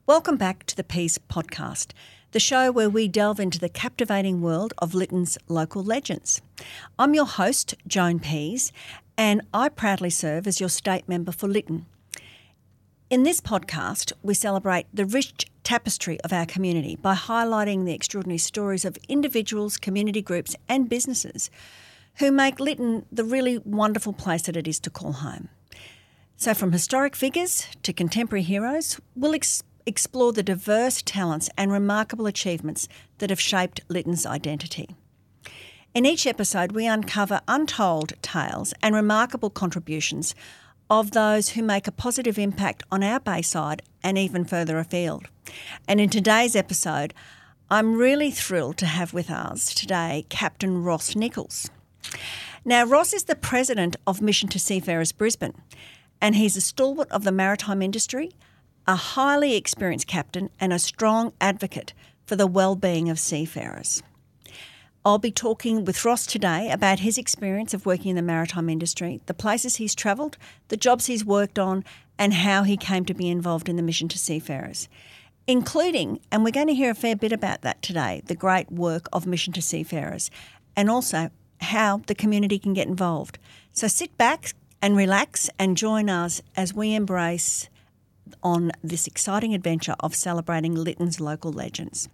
Welcome back to the Pease Podcast, the show where we delve into the captivating world of Lytton's local legends. I'm your host, Joan Pease, and I proudly serve as your state member for Lytton. In this podcast, we celebrate the rich tapestry of our community by highlighting the extraordinary stories of individuals, community groups and businesses who make Lytton the really wonderful place that it is to call home. So from historic figures to contemporary heroes, we'll explore the diverse talents and remarkable achievements that have shaped Lytton's identity. In each episode, we uncover untold tales and remarkable contributions of those who make a positive impact on our Bayside and even further afield. And in today's episode, I'm really thrilled to have with us today Captain Ross Nichols. Now, Ross is the president of Mission to Seafarers Brisbane, and he's a stalwart of the maritime industry, a highly experienced captain and a strong advocate for the well-being of seafarers. I'll be talking with Ross today about his experience of working in the maritime industry, the places he's travelled, the jobs he's worked on, and how he came to be involved in the Mission to Seafarers, including, and we're going to hear a fair bit about that today, the great work of Mission to Seafarers, and also how the community can get involved. So sit back and relax and join us as we embrace on this exciting adventure of celebrating Lytton's local legends.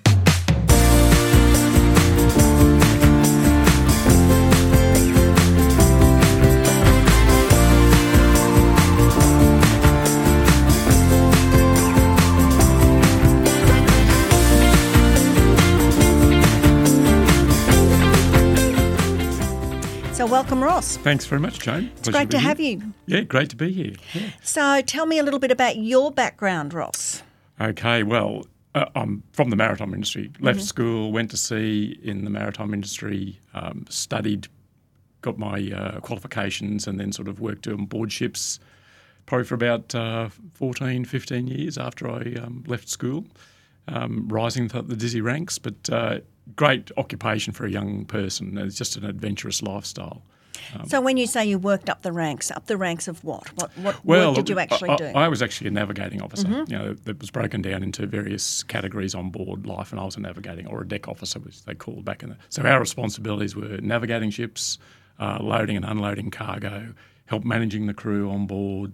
So welcome, Ross. Thanks very much, Joan. It's great to have you. Yeah, great to be here. Yeah. So tell me a little bit about your background, Ross. Okay, well, I'm from the maritime industry. Left school, went to sea in the maritime industry, studied, got my qualifications and then sort of worked on board ships probably for about 14, 15 years after I left school, rising to the dizzy ranks, but great occupation for a young person. It's just an adventurous lifestyle. So when you say you worked up the ranks of what? What work did you actually do? I was actually a navigating officer. You know, that was broken down into various categories on board life, and I was a navigating or a deck officer, which they called back in the. So our responsibilities were navigating ships, loading and unloading cargo, help managing the crew on board,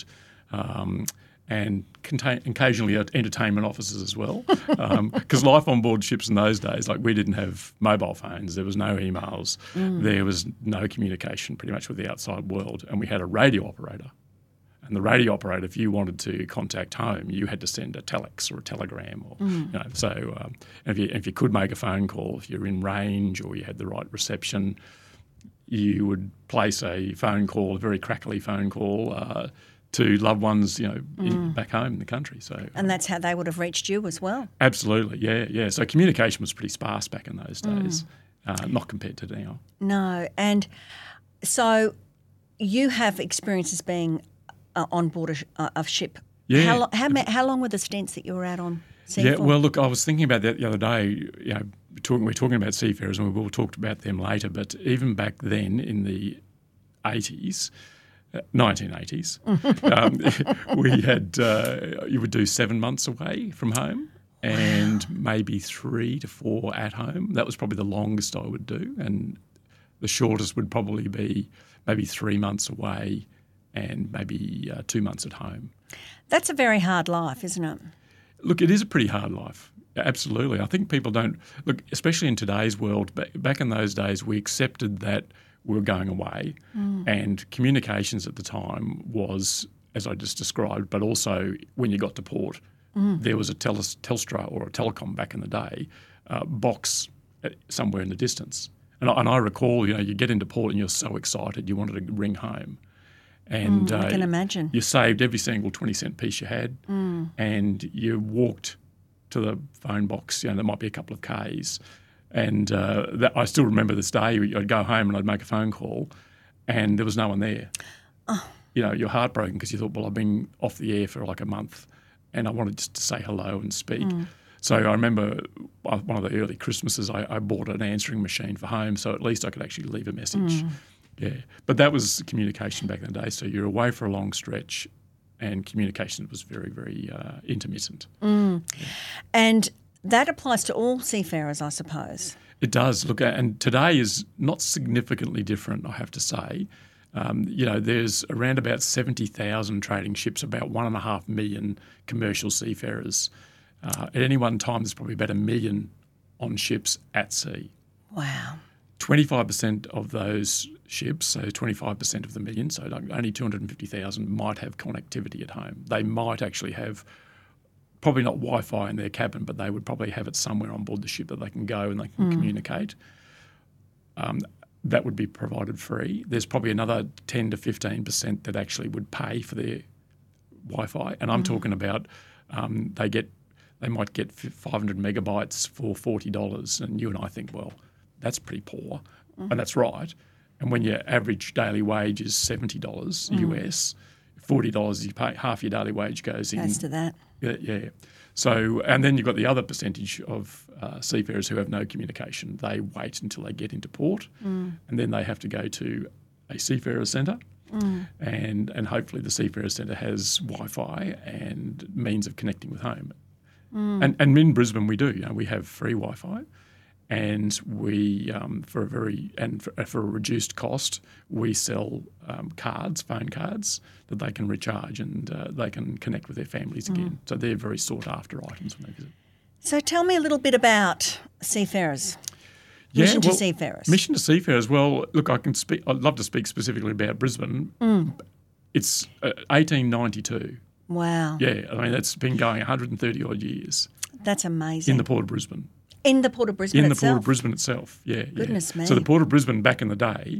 and occasionally entertainment officers as well. Because life on board ships in those days, like we didn't have mobile phones, there was no emails, there was no communication pretty much with the outside world, and we had a radio operator. And the radio operator, if you wanted to contact home, you had to send a telex or a telegram. Or, you know, so if you could make a phone call, if you're in range or you had the right reception, you would place a phone call, a very crackly phone call, to loved ones, you know, back home in the country. So, and that's how they would have reached you as well. Absolutely, yeah. So communication was pretty sparse back in those days, not compared to now. No, and so you have experiences being on board a ship. Yeah. How long were the stints that you were out on sea Yeah, for? well, look, I was thinking about that the other day. You know, we're talking about seafarers, and we will talk about them later. But even back then, in the 80s. 1980s, we had you would do 7 months away from home and maybe 3 to 4 at home. That was probably the longest I would do, and the shortest would probably be maybe 3 months away and maybe 2 months at home. That's a very hard life, isn't it? Look, it is a pretty hard life. Absolutely. I think people don't look, especially in today's world. Back in those days, we accepted that we were going away, and communications at the time was, as I just described, but also when you got to port, there was a Telstra or a Telecom back in the day box somewhere in the distance. And I recall, you know, you get into port and you're so excited you wanted to ring home. And I can imagine. You saved every single 20-cent piece you had, and you walked to the phone box, you know, there might be a couple of Ks. And I still remember this day. I'd go home and I'd make a phone call, and there was no one there. Oh. You know, you're heartbroken because you thought, well, I've been off the air for like a month, and I wanted just to say hello and speak. So I remember one of the early Christmases, I bought an answering machine for home, so at least I could actually leave a message. Yeah, but that was communication back in the day. So you're away for a long stretch, and communication was very, very intermittent. And that applies to all seafarers, I suppose. It does. Look, and today is not significantly different, I have to say. There's around about 70,000 trading ships, about 1.5 million commercial seafarers. At any one time, there's probably about 1 million on ships at sea. Wow. 25% of those ships, so 25% of the million, so only 250,000 might have connectivity at home. They might actually have probably not Wi-Fi in their cabin, but they would probably have it somewhere on board the ship that they can go and they can communicate. That would be provided free. There's probably another 10 to 15% that actually would pay for their Wi-Fi, and I'm talking about they might get 500 megabytes for $40, and you and I think, well, that's pretty poor, and that's right. And when your average daily wage is $70 US, $40 you pay, half your daily wage goes in. Goes to that. Yeah. So, and then you've got the other percentage of seafarers who have no communication. They wait until they get into port, and then they have to go to a seafarer centre, and hopefully the seafarer centre has Wi-Fi and means of connecting with home. And in Brisbane we do. We have free Wi-Fi, and we for a reduced cost we sell phone cards that they can recharge, and they can connect with their families again. So they're very sought after items when they visit. So tell me a little bit about seafarers. Mission to seafarers. Mission to seafarers. Well, look, I'd love to speak specifically about Brisbane. It's 1892. Wow. Yeah, I mean, that's been going 130 odd years. That's amazing. In the Port of Brisbane. In the Port of Brisbane itself? In the Port of Brisbane itself, yeah. Goodness me. So the Port of Brisbane back in the day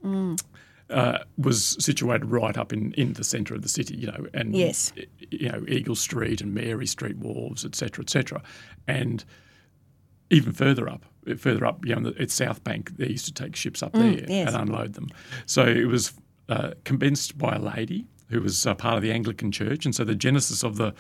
was situated right up in the centre of the city, and yes. Eagle Street and Mary Street wharves, et cetera, and even further up, at South Bank, they used to take ships up there and unload them. So it was commenced by a lady who was part of the Anglican Church, and so the genesis of the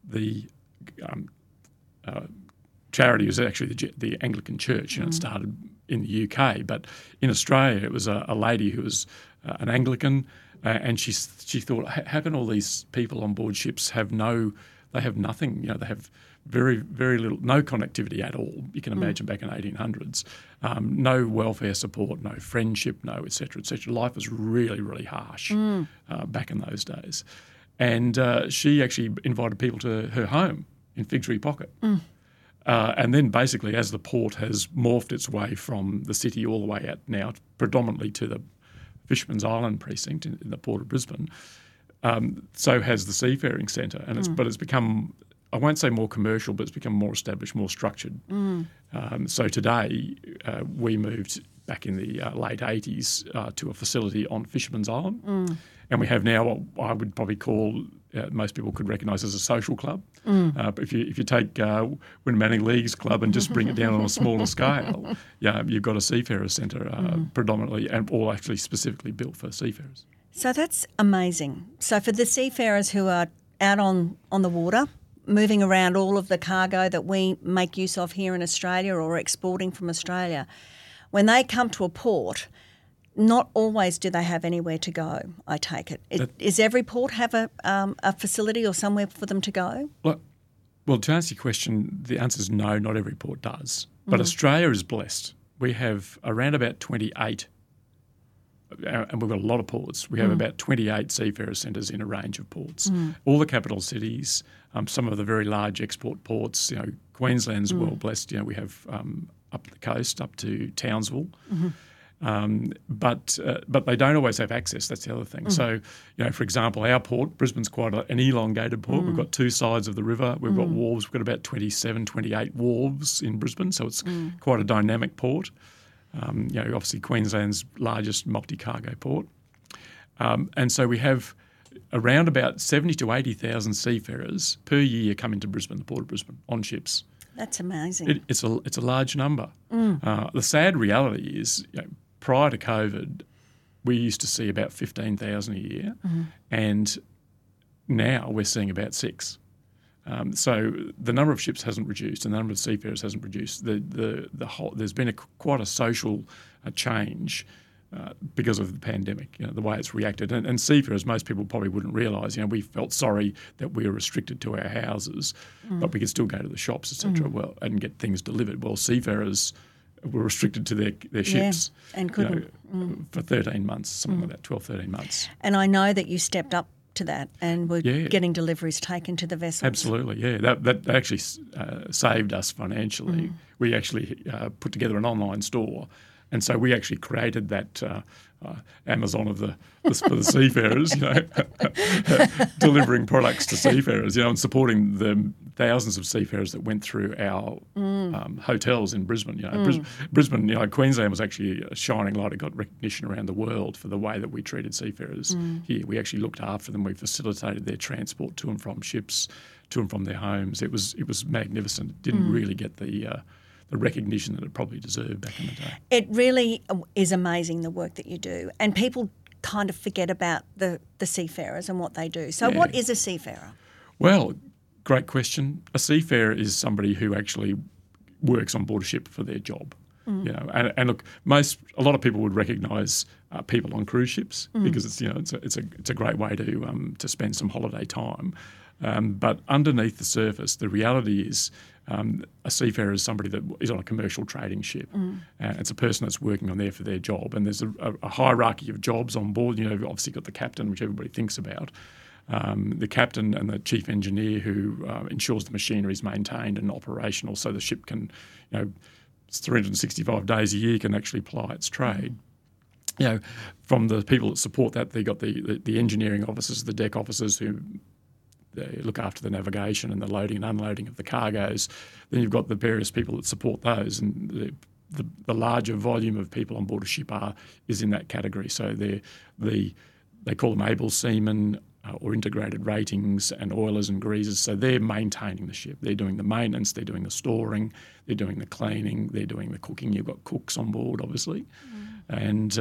charity was actually the Anglican Church. It started in the UK, but in Australia it was a lady who was an Anglican, and she thought, how can all these people on board ships have nothing? They have very, very little, no connectivity at all. You can imagine back in 1800s, no welfare support, no friendship, no et cetera, et cetera. Life was really, really harsh back in those days. And she actually invited people to her home in Figtree Pocket. And then basically, as the port has morphed its way from the city all the way out now, predominantly to the Fisherman's Island precinct in the Port of Brisbane, so has the Seafaring Centre. And it's become, I won't say more commercial, but it's become more established, more structured. So today we moved back in the late 80s to a facility on Fisherman's Island. And we have now what I would probably call, most people could recognise as a social club. But if you take Winnimanning Leagues Club and just bring it down on a smaller scale, you've got a seafarer centre predominantly, and all actually specifically built for seafarers. So that's amazing. So for the seafarers who are out on the water, moving around all of the cargo that we make use of here in Australia or exporting from Australia, when they come to a port, not always do they have anywhere to go, I take it. Does every port have a facility or somewhere for them to go? Well, to answer your question, the answer is no, not every port does. But Australia is blessed. We have around about 28, and we've got a lot of ports. We have about 28 seafarer centres in a range of ports. All the capital cities, some of the very large export ports, Queensland's well blessed. We have up the coast, up to Townsville. But they don't always have access. That's the other thing. So, for example, our port, Brisbane's quite an elongated port. We've got two sides of the river. We've got wharves. We've got about 27, 28 wharves in Brisbane. So it's quite a dynamic port. Obviously Queensland's largest multi-cargo port. And so we have around about 70 to 80,000 seafarers per year come into Brisbane, the Port of Brisbane, on ships. That's amazing. It's a large number. The sad reality is, prior to COVID, we used to see about 15,000 a year, and now we're seeing about 6. So the number of ships hasn't reduced, and the number of seafarers hasn't reduced. There's been quite a social change because of the pandemic, the way it's reacted. And seafarers, most people probably wouldn't realise, we felt sorry that we were restricted to our houses, but we could still go to the shops, etc. And get things delivered. Well, seafarers were restricted to their ships and couldn't. for 13 months, something like that, 12, 13 months. And I know that you stepped up to that and were getting deliveries taken to the vessels. Absolutely, yeah. That actually saved us financially. We actually put together an online store. And so we actually created that Amazon for the seafarers, delivering products to seafarers, and supporting the thousands of seafarers that went through our hotels in Brisbane. Brisbane, Queensland was actually a shining light. It got recognition around the world for the way that we treated seafarers here. We actually looked after them. We facilitated their transport to and from ships, to and from their homes. It was magnificent. It didn't really get the recognition that it probably deserved back in the day. It really is amazing, the work that you do, and people kind of forget about the seafarers and what they do. So what is a seafarer? Well, great question. A seafarer is somebody who actually works on board a ship for their job. And look, a lot of people would recognise people on cruise ships because it's a great way to spend some holiday time. But underneath the surface, the reality is a seafarer is somebody that is on a commercial trading ship. It's a person that's working on there for their job. And there's a hierarchy of jobs on board. You've obviously got the captain, which everybody thinks about. The captain and the chief engineer who ensures the machinery is maintained and operational so the ship can, 365 days a year can actually ply its trade. From the people that support that, they've got the engineering officers, the deck officers who they look after the navigation and the loading and unloading of the cargoes. Then you've got the various people that support those, and the larger volume of people on board a ship is in that category. So they call them able seamen or integrated ratings and oilers and greasers. So they're maintaining the ship. They're doing the maintenance. They're doing the storing. They're doing the cleaning. They're doing the cooking. You've got cooks on board, obviously, and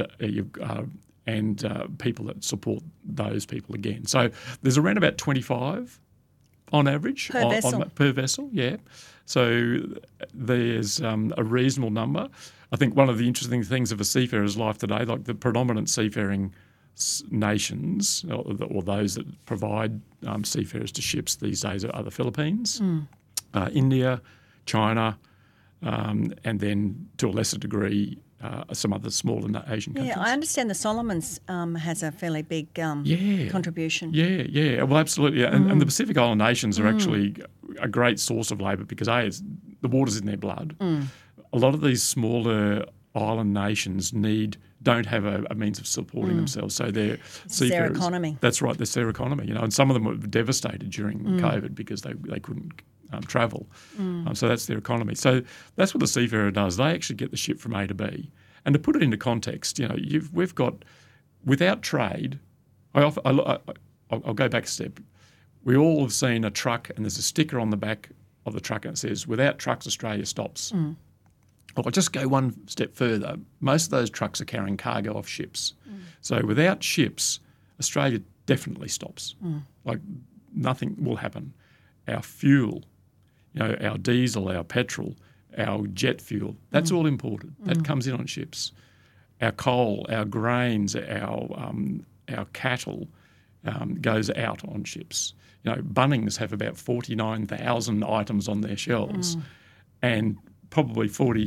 people that support those people again. So there's around about 25 on average per vessel. Yeah. So there's a reasonable number. I think one of the interesting things of a seafarer's life today, like the predominant seafaring nations or those that provide seafarers to ships these days are the Philippines, India, China, and then to a lesser degree some other smaller Asian countries. Yeah, I understand the Solomons has a fairly big contribution. Yeah. Well, absolutely. And the Pacific Island nations are actually a great source of labour because, the water's in their blood. A lot of these smaller island nations don't have a means of supporting themselves. So they're seafarers. Their economy. That's right, that's their economy. And some of them were devastated during COVID because they couldn't travel. So that's their economy. So that's what the seafarer does. They actually get the ship from A to B. And to put it into context, we've got, without trade, I'll go back a step. We all have seen a truck and there's a sticker on the back of the truck and it says, "Without trucks, Australia stops." I'll just go one step further. Most of those trucks are carrying cargo off ships. So without ships, Australia definitely stops. Like nothing will happen. Our fuel, our diesel, our petrol, our jet fuel, that's all imported. That comes in on ships. Our coal, our grains, our cattle goes out on ships. Bunnings have about 49,000 items on their shelves and probably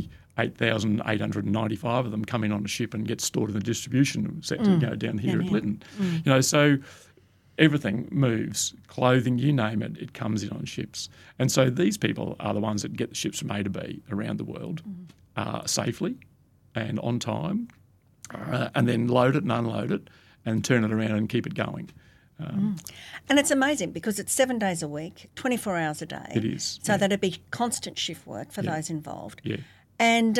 48,895 of them come in on a ship and get stored in the distribution sector down here at Lytton. So everything moves, clothing, you name it, it comes in on ships. And so these people are the ones that get the ships from A to B around the world safely and on time and then load it and unload it and turn it around and keep it going. And it's amazing because it's 7 days a week, 24 hours a day. It is. So that'd be constant shift work for those involved. Yeah. And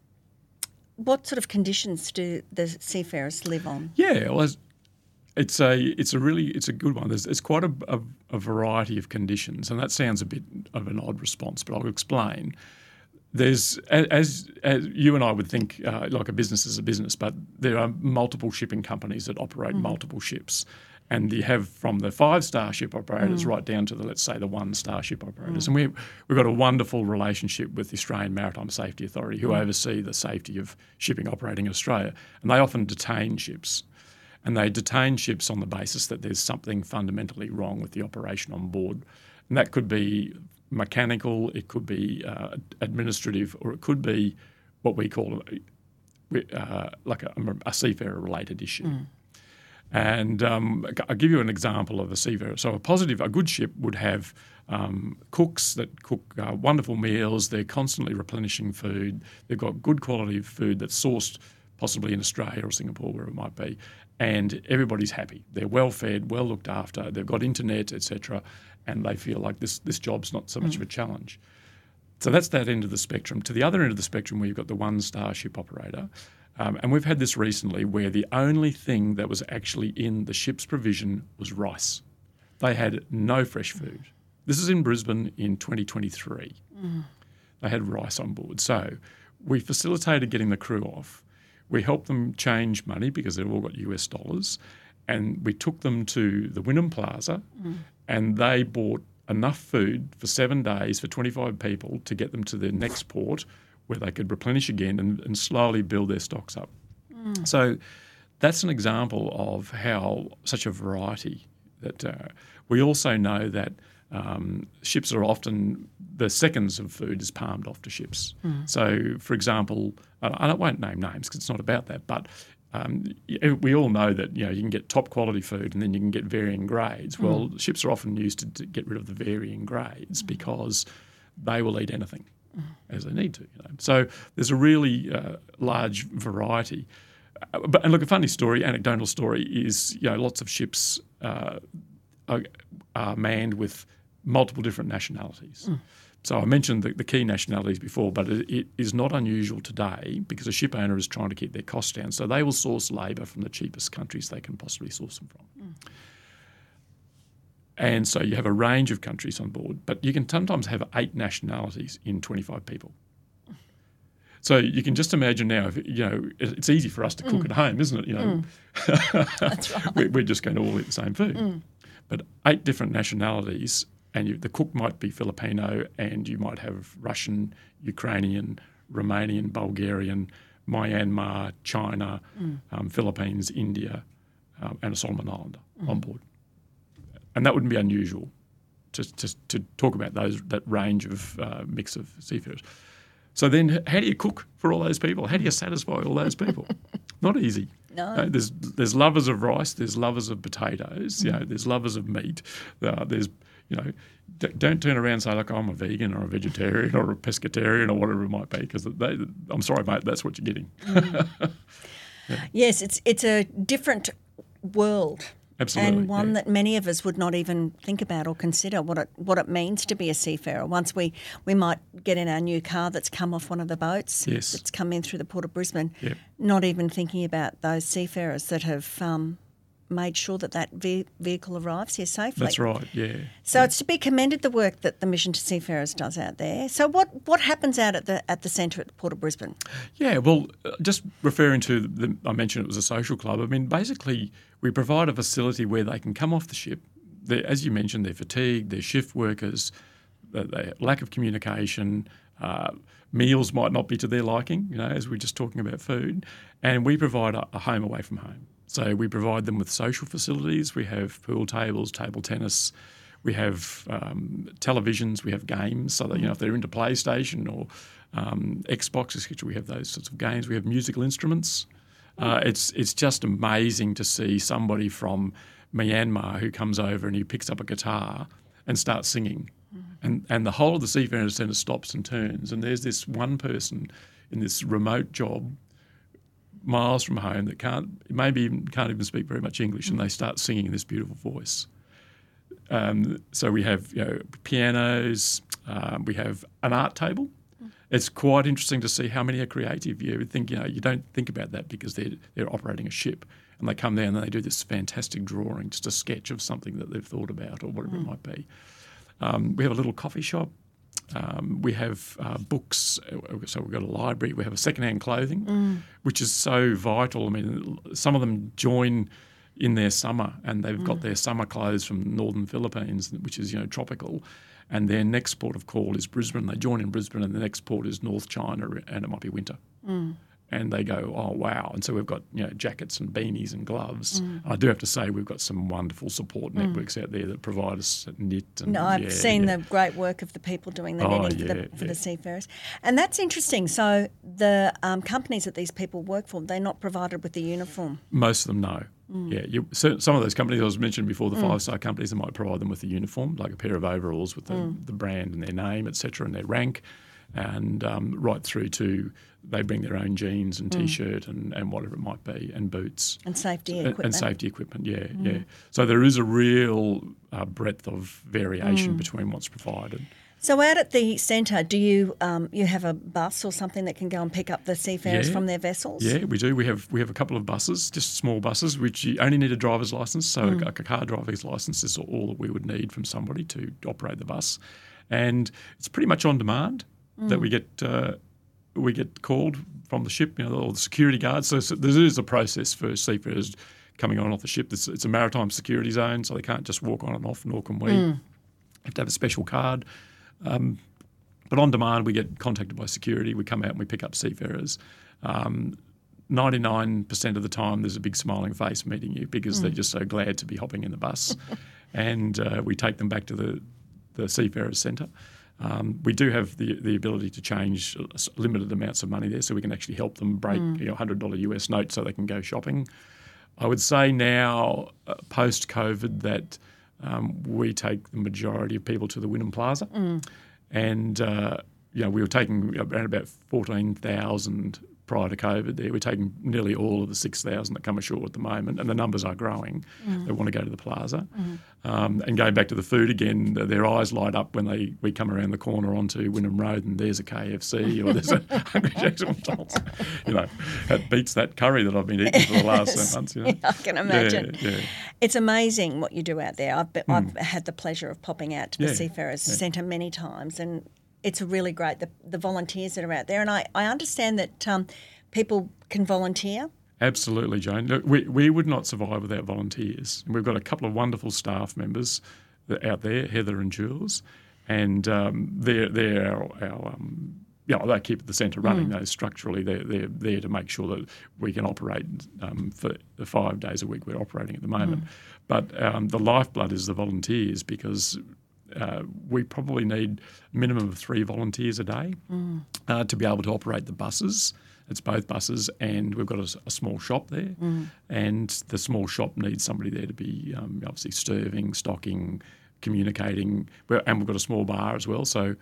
what sort of conditions do the seafarers live on? Yeah, well, it's a good one. There's quite a variety of conditions, and that sounds a bit of an odd response, but I'll explain. There's, as you and I would think, like a business is a business, but there are multiple shipping companies that operate multiple ships. And you have from the 5-star ship operators right down to let's say the 1-star ship operators. And we've got a wonderful relationship with the Australian Maritime Safety Authority, who oversee the safety of shipping operating in Australia. And they often detain ships. And they detain ships on the basis that there's something fundamentally wrong with the operation on board. And that could be mechanical, it could be administrative, or it could be what we call like a seafarer-related issue. And I'll give you an example of a seafarer. So a good ship would have cooks that cook wonderful meals. They're constantly replenishing food. They've got good quality food that's sourced possibly in Australia or Singapore, where it might be, and everybody's happy. They're well fed, well looked after. They've got internet, etc., and they feel like this job's not so much of a challenge. So that's that end of the spectrum. To the other end of the spectrum, where you've got the 1-star ship operator. And we've had this recently where the only thing that was actually in the ship's provision was rice. They had no fresh food. This is in Brisbane in 2023. They had rice on board. So we facilitated getting the crew off. We helped them change money because they've all got US dollars. And we took them to the Wynnum Plaza and they bought enough food for 7 days for 25 people to get them to their next port, where they could replenish again and slowly build their stocks up. So that's an example of how such a variety that we also know that ships are often, the seconds of food is palmed off to ships. So, for example, I won't name names because it's not about that, but we all know that you can get top quality food and then you can get varying grades. Well, ships are often used to get rid of the varying grades because they will eat anything as they need to. So there's a really large variety. And look, a funny story, anecdotal story is lots of ships are manned with multiple different nationalities. So I mentioned the key nationalities before, but it is not unusual today because a ship owner is trying to keep their costs down. So they will source labour from the cheapest countries they can possibly source them from. And so you have a range of countries on board, but you can sometimes have 8 nationalities in 25 people. So you can just imagine now, if it's easy for us to cook at home, isn't it? That's right. We're just going to all eat the same food. But 8 different nationalities, and the cook might be Filipino, and you might have Russian, Ukrainian, Romanian, Bulgarian, Myanmar, China, Philippines, India, and a Solomon Islander on board. And that wouldn't be unusual to talk about that range of mix of seafarers. So then how do you cook for all those people? How do you satisfy all those people? Not easy. No. There's lovers of rice, there's lovers of potatoes, there's lovers of meat. There's, don't turn around and say, look, I'm a vegan or a vegetarian or a pescatarian or whatever it might be, because I'm sorry, mate, that's what you're getting. Yes, it's a different world. Absolutely, and one that many of us would not even think about or consider what it means to be a seafarer. Once we might get in our new car that's come off one of the boats that's come in through the Port of Brisbane, not even thinking about those seafarers that have made sure that vehicle arrives here safely. That's right, yeah. So it's to be commended, the work that the Mission to Seafarers does out there. So what happens out at the centre at the Port of Brisbane? Yeah, well, just referring to I mentioned it was a social club. I mean, basically we provide a facility where they can come off the ship. As you mentioned, they're fatigued, they're shift workers, they lack of communication, meals might not be to their liking, as we're just talking about food, and we provide a home away from home. So we provide them with social facilities. We have pool tables, table tennis. We have televisions. We have games. So that if they're into PlayStation or Xbox, etc., we have those sorts of games. We have musical instruments. It's just amazing to see somebody from Myanmar who comes over and he picks up a guitar and starts singing, and the whole of the Seafarers Centre stops and turns. And there's this one person in this remote job, miles from home, that can't even speak very much English, and they start singing in this beautiful voice. So we have pianos, we have an art table. It's quite interesting to see how many are creative. You would think you don't think about that because they're operating a ship, and they come down and they do this fantastic drawing, just a sketch of something that they've thought about or whatever it might be. We have a little coffee shop. We have books, so we've got a library. We have a second-hand clothing, which is so vital. I mean, some of them join in their summer, and they've got their summer clothes from northern Philippines, which is tropical, and their next port of call is Brisbane. They join in Brisbane, and the next port is North China, and it might be winter. And they go, oh, wow. And so we've got jackets and beanies and gloves. I do have to say we've got some wonderful support networks out there that provide us knit. And, I've seen the great work of the people doing the knitting for the seafarers. And that's interesting. So the companies that these people work for, they're not provided with the uniform? Most of them, no. Yeah, some of those companies I was mentioned before, the five-star companies, they might provide them with a uniform, like a pair of overalls with the brand and their name, etc., and their rank. And right through to they bring their own jeans and T-shirt and whatever it might be, and boots. And safety equipment. And safety equipment, yeah. So there is a real breadth of variation between what's provided. So out at the centre, do you you have a bus or something that can go and pick up the seafarers from their vessels? Yeah, we do. We have a couple of buses, just small buses, which you only need a driver's licence. So a car driver's licence is all that we would need from somebody to operate the bus. And it's pretty much on demand that we get called from the ship, or the security guards. So there is a process for seafarers coming on off the ship. It's a maritime security zone, so they can't just walk on and off, nor can we. You have to have a special card. But on demand, we get contacted by security. We come out and we pick up seafarers. 99% of the time, there's a big smiling face meeting you because they're just so glad to be hopping in the bus. And we take them back to the Seafarers Centre. We do have the ability to change limited amounts of money there, so we can actually help them break $100 US note so they can go shopping. I would say now, post-COVID, that we take the majority of people to the Wynnum Plaza. And, we were taking around about 14,000 prior to COVID there. We're taking nearly all of the 6,000 that come ashore at the moment, and the numbers are growing. They want to go to the plaza. And going back to the food again, their eyes light up when we come around the corner onto Wynnum Road and there's a KFC or there's a Hungry Jack's or McDonald's. That beats that curry that I've been eating for the last months. Yeah, I can imagine. Yeah. It's amazing what you do out there. I've had the pleasure of popping out to the Seafarers Centre many times, and it's really great, the volunteers that are out there. And I understand that people can volunteer. Absolutely, Jane. Look, we would not survive without volunteers. We've got a couple of wonderful staff members out there, Heather and Jules, and they're our they keep the centre running. Though structurally, they're there to make sure that we can operate for the 5 days a week we're operating at the moment. But the lifeblood is the volunteers, because we probably need a minimum of 3 volunteers a day to be able to operate the buses. It's both buses, and we've got a small shop there, and the small shop needs somebody there to be obviously serving, stocking, communicating, and we've got a small bar as well, so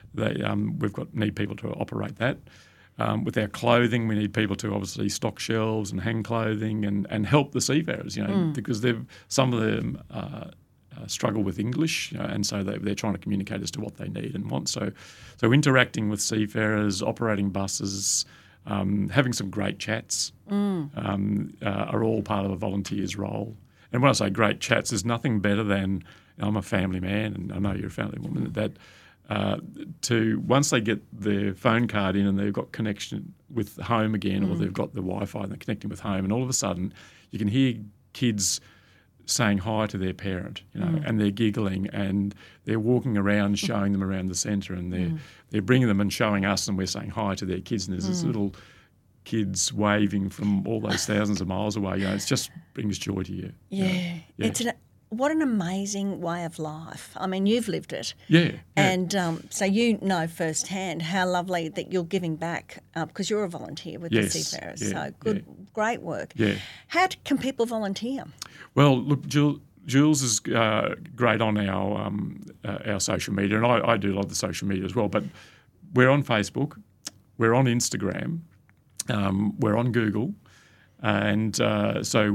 need people to operate that. With our clothing, we need people to obviously stock shelves and hang clothing and help the seafarers, because some of them struggle with English, and so they're trying to communicate as to what they need and want. So interacting with seafarers, operating buses, having some great chats are all part of a volunteer's role. And when I say great chats, there's nothing better than, I'm a family man and I know you're a family woman, that once they get their phone card in and they've got connection with home again, or they've got the Wi-Fi and they're connecting with home, and all of a sudden you can hear kids saying hi to their parent, and they're giggling and they're walking around showing them around the centre, and they're bringing them and showing us, and we're saying hi to their kids, and there's this little kids waving from all those thousands of miles away. It just brings joy to you. Yeah. What an amazing way of life. I mean, you've lived it. Yeah. And so you know firsthand how lovely that you're giving back, because you're a volunteer with the Seafarers. Yeah, so great work. Yeah. How can people volunteer? Well, look, Jules is great on our social media, and I do a lot of the social media as well, but we're on Facebook, we're on Instagram, we're on Google, and so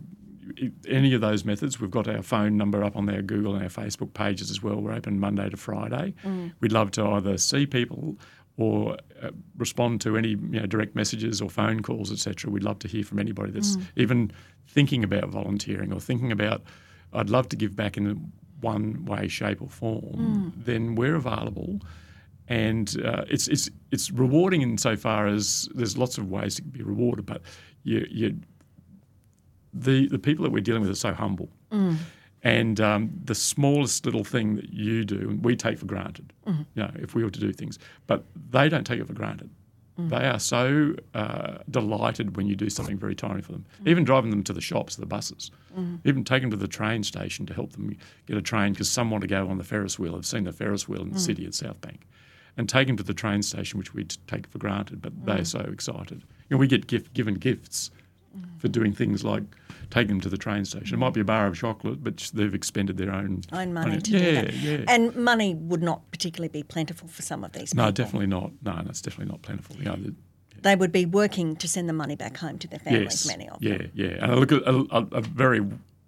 any of those methods. We've got our phone number up on our Google and our Facebook pages as well. We're open Monday to Friday. We'd love to either see people or respond to any direct messages or phone calls, etc. We'd love to hear from anybody that's even thinking about volunteering or thinking about, I'd love to give back in one way, shape or form. Then we're available. And it's rewarding insofar as there's lots of ways to be rewarded, but the people that we're dealing with are so humble. And the smallest little thing that you do, we take for granted, if we were to do things. But they don't take it for granted. They are so delighted when you do something very tiny for them. Even driving them to the shops, the buses. Even taking them to the train station to help them get a train because some want to go on the Ferris wheel. I've seen the Ferris wheel in the city at South Bank. And take them to the train station, which we take for granted, but they're so excited. We get given gifts for doing things like taking them to the train station. It might be a bar of chocolate, but they've expended their own money to do that. Yeah. And money would not particularly be plentiful for some of these people. No, definitely not. No, that's definitely not plentiful. They would be working to send the money back home to their families, many of them. Yeah. And I look at a very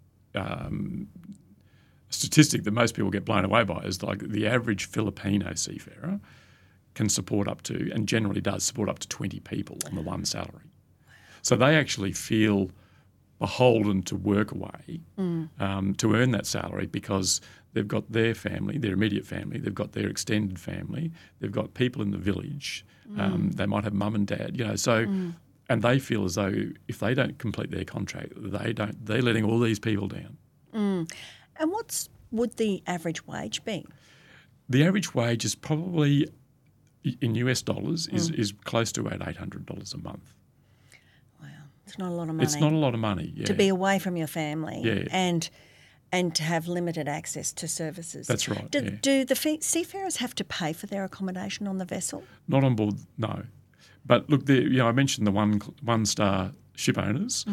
statistic that most people get blown away by is like the average Filipino seafarer can support up to, and generally does support up to 20 people on the one salary. So they actually feel beholden to work away to earn that salary because they've got their family, their immediate family, they've got their extended family, they've got people in the village, they might have mum and dad, and they feel as though if they don't complete their contract, they're letting all these people down. And would the average wage be? The average wage is probably, in US dollars, is close to about $800 a month. It's not a lot of money. It's not a lot of money, yeah. To be away from your family and to have limited access to services. That's right, Do the seafarers have to pay for their accommodation on the vessel? Not on board, no. But look, I mentioned the one-star ship owners.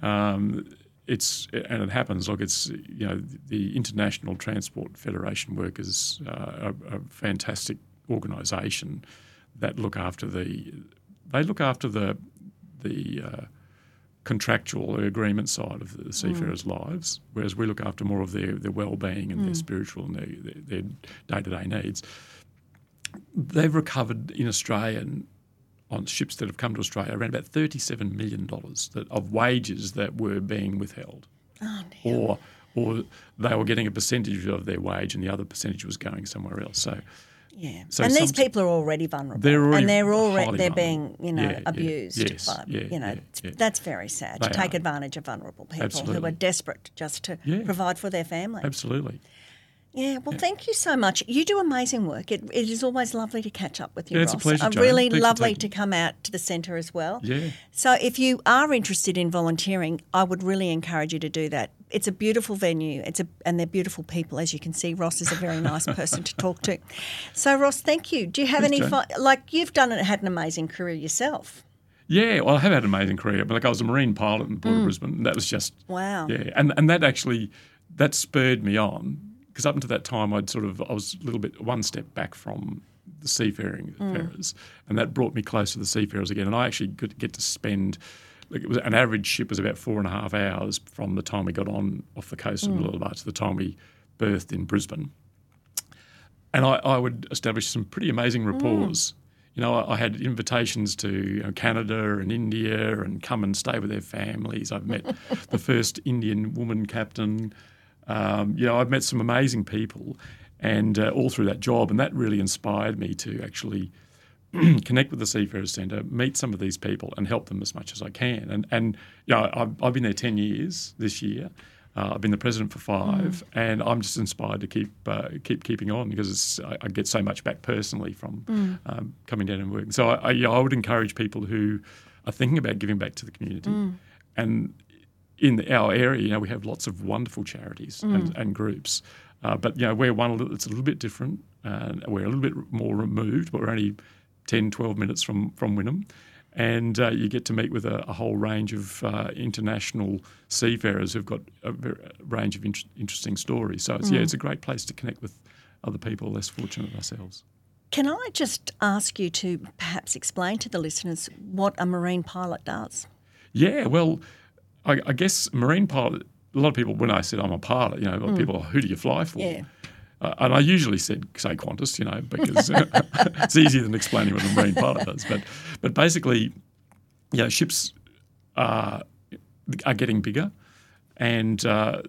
It happens. Look, it's the International Transport Federation workers are a fantastic organisation that look after the contractual agreement side of the seafarers' lives, whereas we look after more of their well-being and their spiritual and their day-to-day needs. They've recovered in Australia on ships that have come to Australia around about $37 million of wages that were being withheld. Oh, dear. Or they were getting a percentage of their wage and the other percentage was going somewhere else. So and these people are already vulnerable. They're being abused. That's very sad to take advantage of vulnerable people who are desperate just to provide for their family. Absolutely. Yeah, well, thank you so much. You do amazing work. It is always lovely to catch up with you, Ross. It's a pleasure, Jane. Really lovely to come out to the centre as well. Yeah. So if you are interested in volunteering, I would really encourage you to do that. It's a beautiful venue. And they're beautiful people. As you can see, Ross is a very nice person to talk to. So, Ross, thank you. Do you have any you've had an amazing career yourself? Yeah, well, I have had an amazing career. But I was a marine pilot in Port of Brisbane, and that was just wow. Yeah, and that spurred me on. Because up until that time, I was a little bit one step back from the seafarers, and that brought me close to the seafarers again. And I actually could get to spend, an average ship was about 4.5 hours from the time we got on off the coast of Mooloolaba to the time we berthed in Brisbane. And I would establish some pretty amazing rapports. I had invitations to Canada and India and come and stay with their families. I've met the first Indian woman captain. I've met some amazing people and all through that job, and that really inspired me to actually connect with the Seafarers Centre, meet some of these people and help them as much as I can. And I've been there 10 years this year. I've been the president for 5 and I'm just inspired to keep keeping on because I get so much back personally from coming down and working. So I would encourage people who are thinking about giving back to the community and in our area, we have lots of wonderful charities and groups, but we're one that's a little bit different. We're a little bit more removed, but we're only 10, 12 minutes from Wynnum, and you get to meet with a whole range of international seafarers who've got a range of interesting stories. So it's a great place to connect with other people less fortunate than ourselves. Can I just ask you to perhaps explain to the listeners what a marine pilot does? Yeah, well, I guess marine pilot, a lot of people, when I said I'm a pilot, a lot of people, who do you fly for? Yeah. And I usually say Qantas, because it's easier than explaining what a marine pilot does. But basically, ships are getting bigger. And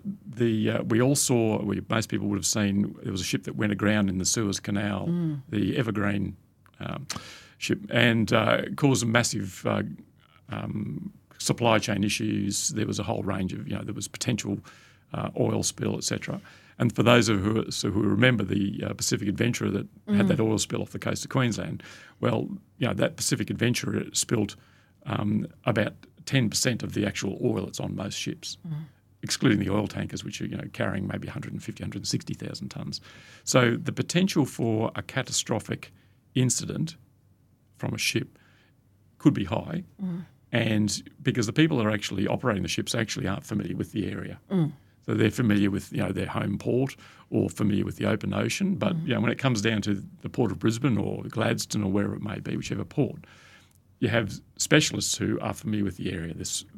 most people would have seen, there was a ship that went aground in the Suez Canal, the Evergreen ship, and caused a massive supply chain issues. There was a whole range of, there was potential oil spill, etc. And for those of us who remember the Pacific Adventurer that had that oil spill off the coast of Queensland, well, that Pacific Adventurer spilt about 10% of the actual oil that's on most ships, excluding the oil tankers, which are carrying maybe 150, 160,000 tonnes. So the potential for a catastrophic incident from a ship could be high, and because the people that are actually operating the ships actually aren't familiar with the area. So they're familiar with their home port or familiar with the open ocean. But when it comes down to the Port of Brisbane or Gladstone or wherever it may be, whichever port, you have specialists who are familiar with the area,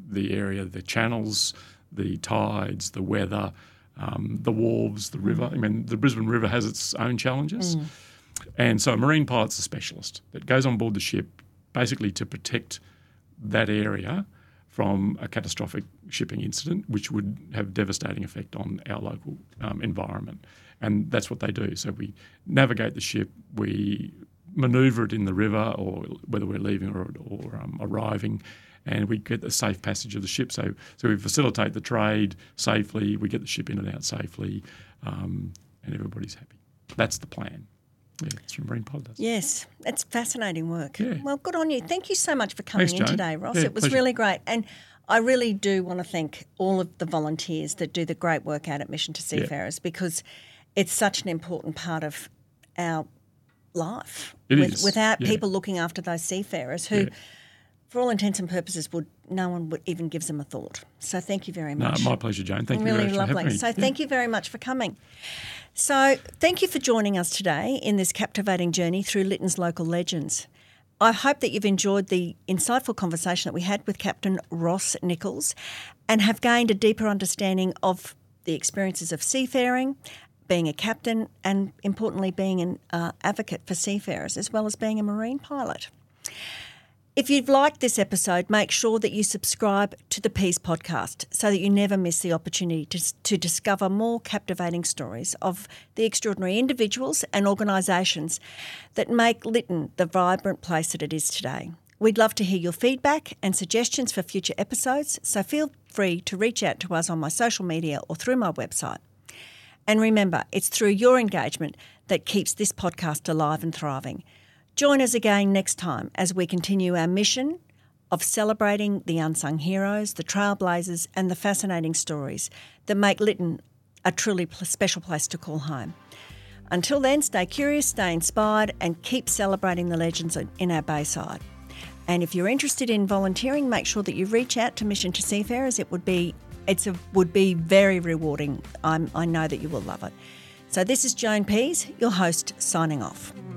the channels, the tides, the weather, the wharves, the river. I mean, the Brisbane River has its own challenges. And so a marine pilot's a specialist that goes on board the ship basically to protect that area from a catastrophic shipping incident, which would have devastating effect on our local environment. And that's what they do. So we navigate the ship, we manoeuvre it in the river, or whether we're leaving or arriving, and we get the safe passage of the ship. So we facilitate the trade safely, we get the ship in and out safely, and everybody's happy. That's the plan. Yeah, it's from Marine Pilot. Yes, it's fascinating work. Yeah. Well, good on you. Thank you so much for coming in today, Ross. Yeah, it was pleasure. really great. And I really do want to thank all of the volunteers that do the great work out at Mission to Seafarers because it's such an important part of our life. It is. Without people looking after those seafarers who, for all intents and purposes, no one would even gives them a thought. So thank you very much. No, my pleasure, Jane. Thank you very really much lovely. for having me. So thank you very much for coming. So thank you for joining us today in this captivating journey through Lytton's local legends. I hope that you've enjoyed the insightful conversation that we had with Captain Ross Nichols and have gained a deeper understanding of the experiences of seafaring, being a captain and, importantly, being an advocate for seafarers as well as being a marine pilot. If you've liked this episode, make sure that you subscribe to the Peace Podcast so that you never miss the opportunity to discover more captivating stories of the extraordinary individuals and organisations that make Lytton the vibrant place that it is today. We'd love to hear your feedback and suggestions for future episodes, so feel free to reach out to us on my social media or through my website. And remember, it's through your engagement that keeps this podcast alive and thriving. Join us again next time as we continue our mission of celebrating the unsung heroes, the trailblazers and the fascinating stories that make Lytton a truly special place to call home. Until then, stay curious, stay inspired and keep celebrating the legends in our Bayside. And if you're interested in volunteering, make sure that you reach out to Mission to Seafarers. It would be very rewarding. I know that you will love it. So this is Joan Pease, your host, signing off.